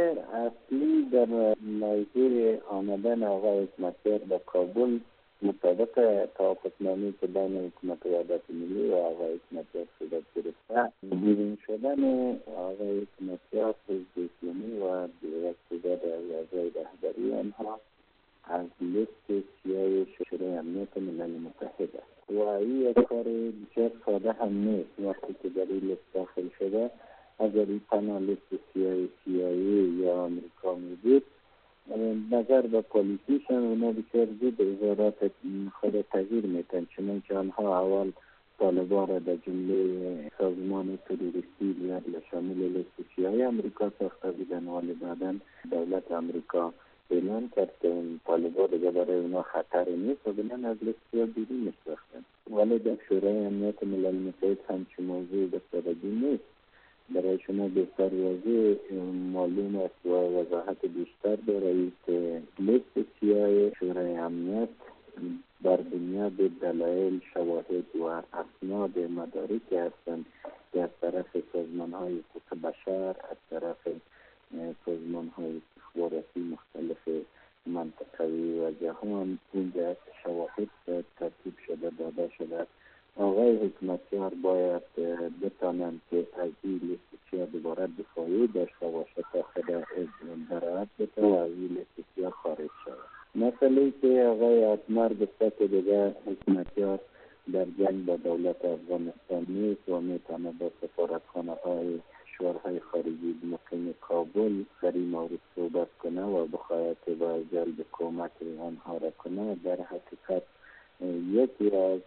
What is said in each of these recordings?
اصلی در موضوع آمدن آقای حکمتیار به کابل مطابق توافقنامه‌ای که بین حکومت وحدت ملی و آقای حکمتیار صورت گرفته، بیرون شدن آقای حکمتیار حزب اسلامی و تعداد اعضای رهبری آنها از لیست سیاه شورای امنیت ملل متحد است و این یک کار بسیار ساده هم نیست. وقتی که در این لیست داخل شده، اگر این تنها لیست سیاه یا امریکا می‌بود، نظر به پالیتیشن اونا بسیار زود وزارات خود تغییر میتن، چنانچه آنها اول طالبان را در جمله سازمان تروریستی یا شامل لیست سیاه امریکا ساخته بودن، ولی بعدا دولت امریکا اعلان کرد که این طالبان دیگه برای اونا خطر نیست و بنان از لیست سیاه بیرون ساختن. ولی در شورای امنیت ملل متحد همچون موضوع بسیاری نیست. برای شما بهتر واضح معلوم است و وضاحت بیشتر دارید که لیست سیاه شورای امنیت بر بنیاد دلایل، شواهد و اسناد مدارکی هستند که از طرف سازمان‌های حقوق بشر، از طرف سازمان‌های استخباراتی مختلف منطقوی و جهان اینجا شواهد ترتیب شده داده شده. آقای حکمتیار باید بتانند که از این لیست سیاه دوباره دفاعی داشته باشه تا خود براعت بده و از این لیست سیاه خارج شود. مسئله که آقای اتمر گفته که دیگه حکمتیار در جنگ با دولت افغانستان نیست و میتونه با سفارتخانه‌های کشورهای خارجی مقیم کابل در این مورد صحبت کنه و بخواهد با جلب کمک آنها را کنه، در حقیقت یکی از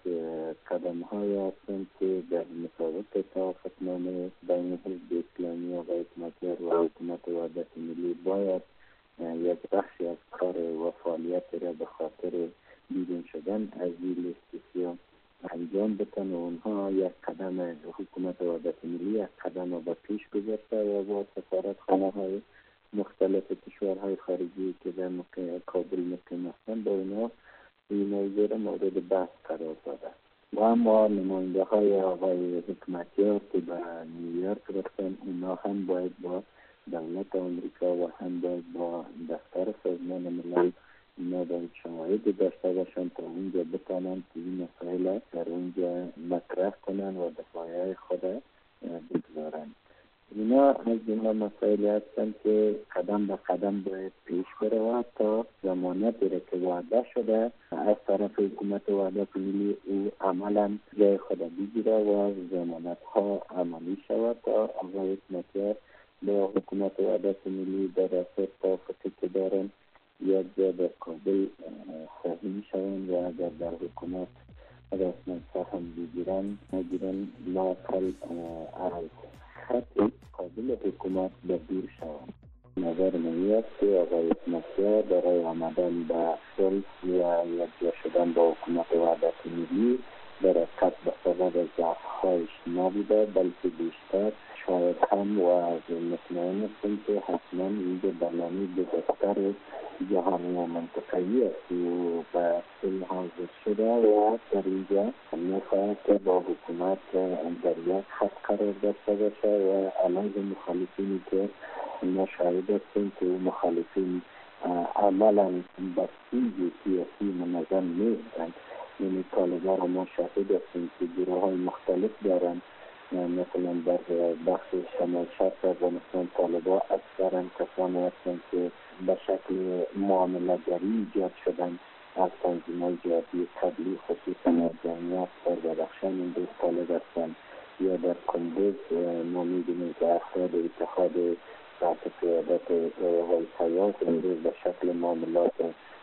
قدم‌های هستند که در مطابق توافقنامه بین حزب اسلامی و حکمتیار و حکومت وحدت ملی باید یک بخشی از کار و فعالیت را به خاطر بیرون شدن از این لیست سیاه انجام بدن و اونها یک قدم، حکومت وحدت ملی یک قدم به پیش گذاشته و با سفارتخانه‌های مختلف کشورهای خارجی که در کابل مقیم هستند با اینا این موضوع را مورد بحث قرار داده. و اما نماینده های آقای حکمتیار که به نیویورک رفتن، اونا هم باید با دولت آمریکا و هم باید با دفتر سازمان ملل اینا باید شواهد داشته باشند تا اونجا بتانند که این مسائل در اونجا مطرح کنند و دفاعی خود بگذارند. اینا از جمله مسائلی هستند که قدم به قدم باید پیش برود تا ضمانتی را که وعده شده از طرف حکومت وحدت ملی او عملا جای خود بگیره و ضمانت ها عملی شود تا آقای حکمتیار با حکومت وحدت ملی در اساس توافقی که دارن یک جا در کابل سهیم شوند و اگر در حکومت رسما سهم بگیرن لااقل از خط قابل حکومت بدور شوند. نظر من است که آقای حکمتیار برای آمدن به صلح یا یکجا شدن با حکومت وحدت ملی در حقیقت به سبب ضعف‌هایش نبوده، بلکه بیشتر شاید هم و از مطمئن هستم که حتما اینجا برنامه بزرگتر جهانی و منطقه‌ای است و به صلح حاضر شده و در اینجا میخواهد که با حکومت در یک خط قرار داشته باشه و علیه مخالفینی که ما شاهد هستیم که مخالفین عملا بسیج سیاسی منظم نیستند. یعنی طالبان را ما شاهد هستیم که گروه های مختلف دارند، مثلا در بخش شمال شرق افغانستان طالبان اکثرا کسانی هستند که به شکل معامله‌گری ایجاد شدند از تنظیم‌های جهادی قبلی، خصوصا از جمعیت در بدخشان این دوست طالب هستند، یا در کندوز ما می‌بینیم که افراد اتحاد تحت قیادت آقای سیاف امروز به شکل معاملات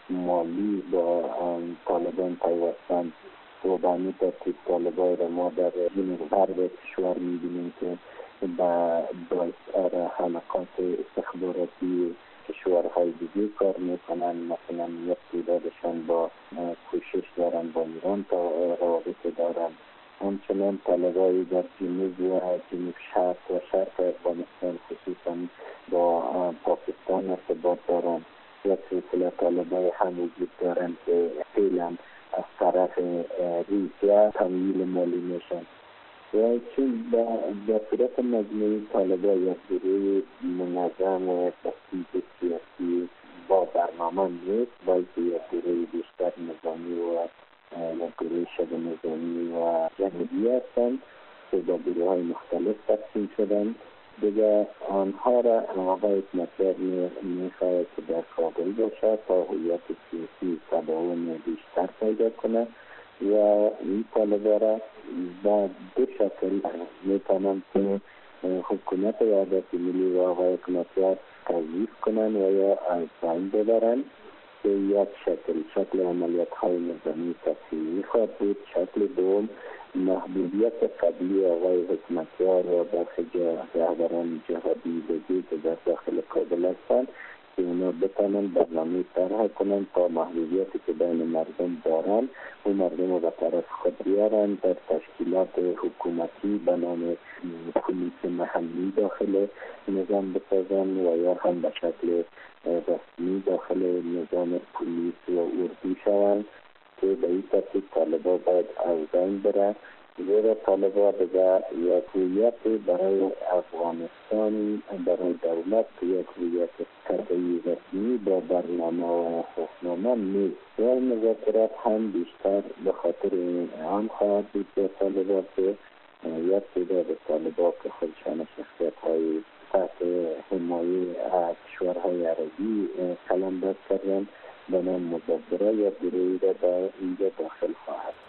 مالی با طالبان پیوستند و به همین ترتیب طالبان را ما در جنوب غرب کشور می‌بینیم که به باعث حلقات استخباراتی کشورهای دیگه کار میکنن، مثلا یک تعدادشان با کوشش دارن با ایران تا روابط دارن. همچنان طالبای در جنوب و جنوب شرق و شرق افغانستان خصوصا با پاکستان ارتباط دارن. یک سلسله طالبای هم وجود دارن که فعلا از طرف روسیه تمویل مالی میشن. و چون در صورت مجموعی طالبان یک گروه منظم و تفکیک سیاسی با برنامه نیست، بلکه یک گروه بیشتر نظامی و یک گروه شبه نظامی و جنگی هستند که با گروه های مختلف تقسیم شدند. دیگر آنها را آقای اسمتیار میخواهد که در کابل باشد تا هویت سیاسی تداوم بیشتر پیدا کنه و این طالبان را با دو شکل میتونم که حکومت وحدت ملی و آقای اسمتیار تضعیف کنند و یا از بین ببرند که یک شکل عملیات های نظامی تصویری خواهد بود. شکل دوم محدودیت قبلی آقای حکمتیار و برخی رهبران جهادی دیگه که در داخل کابل هستند که اونا بتانند برنامه طرح کنند تا محدودیتی که بین مردم دارند و مردم رو به طرف خود بیارند، در تشکیلات حکومتی به نام پلیس محلی داخل نظام بسازند و یا هم به شکل رسمی داخل نظام پلیس و اردو شوند که به این ترتیب طالبان باید از بین بره. زیرا طالبان دیگر یک هویت برای افغانستان، برای دولت یک هویت قطعی رسمی با برنامه و اساسنامه نیست و مذاکرات هم بیشتر به خاطر آن خواهد بود که طالبان که یک تعداد طالبان که خودشان شخصیت های تحت حمایه کشورهای عربی قلمداد کردند به نام مدبره یا گروهی را در اینجا داخل خواهد.